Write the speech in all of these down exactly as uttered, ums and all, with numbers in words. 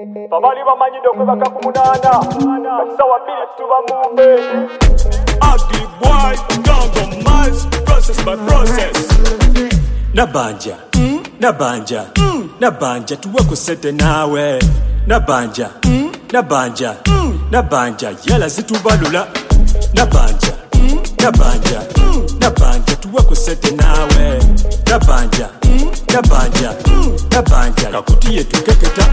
Babali bamanyide okwebaka ku munaana kati sawa bbiri tuba mu mbeera. Ugly boy, don't miles, process by process. Nabanja, nabanja, nabanja tuwe kusete nawe. Nabanja, nabanja, nabanja yala zitubalula. Nabanja, nabanja, nabanja tuwe kusete nawe. Nabanja, nabanja, nabanja kakutiye tukeketa.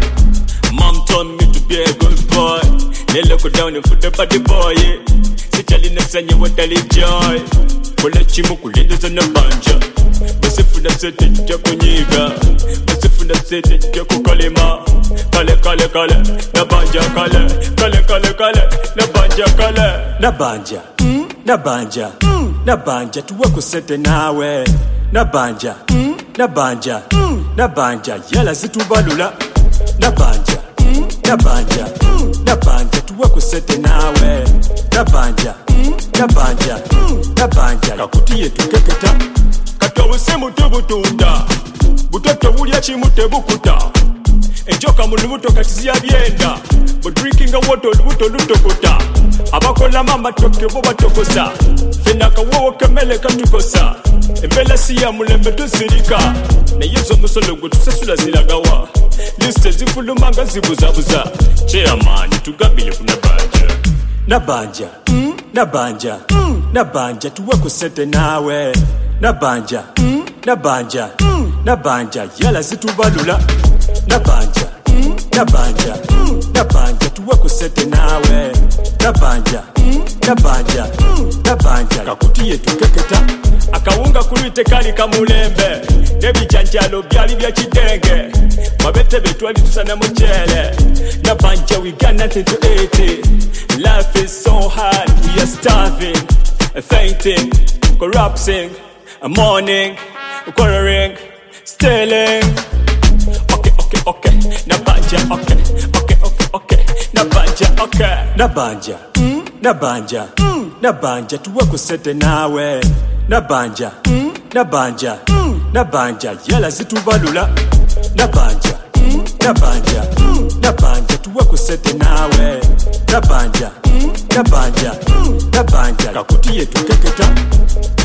Mom told me to be a good boy. They look down and put the body boy. Sijali nesanye watali joy. Kula chimu kulinda na banja. Basifuna sete jya kunyiga. Basifuna sete jya kukalima. Kale kale kale na banja kale. Kale kale kale na banja kale. Na banja, na banja, na banja tuwe kusete nawe. Na banja, na banja, na banja yala zitubalula. Nabanja, nabanja, nabanja tuwe kusete nawe. Nabanja, nabanja, nabanja kakutiye tukeketa. Katowe semu tebutunda butoto bulya chimu tebukuta. Enjoka mu lubuto katiziya byenda. But drinking a water lubuto lutokota. Abakola mama toke bo batokosa. Fena kawowo kemele katukosa. Embela siya mulembe tusirika. Na yezo musolo gwe tusasula ziragawa. Liste zifulumanga zibuzabuza. Chairman tugambile ku nabanja. Nabanja, nabanja, nabanja tuwe kusete nawe. Nabanja, nabanja, nabanja yala zitubalula. Nabanja, nabanja, nabanja tuwe kusete nawe. Nabanja, nabanja, nabanja kakutiye tukeketa. Akawunga kulite kali kamulembe. Nebijanjalo byali bya kidenge. Mabete betwali tusana mchele. Nabanja we got nothing to eat. Life is so hard, we are starving, fainting, corrupting, mourning, quarreling, stealing. Okay, okay, okay, nabanja, okay, okay, okay, okay, nabanja, okay. Nabanja, nabanja, nabanja tuwe kusete nawe. Nabanja, nabanja, nabanja yala zitubalula. Nabanja, nabanja, nabanja tuwe kusete nawe. Nabanja, nabanja, nabanja kakutiye tukeketa.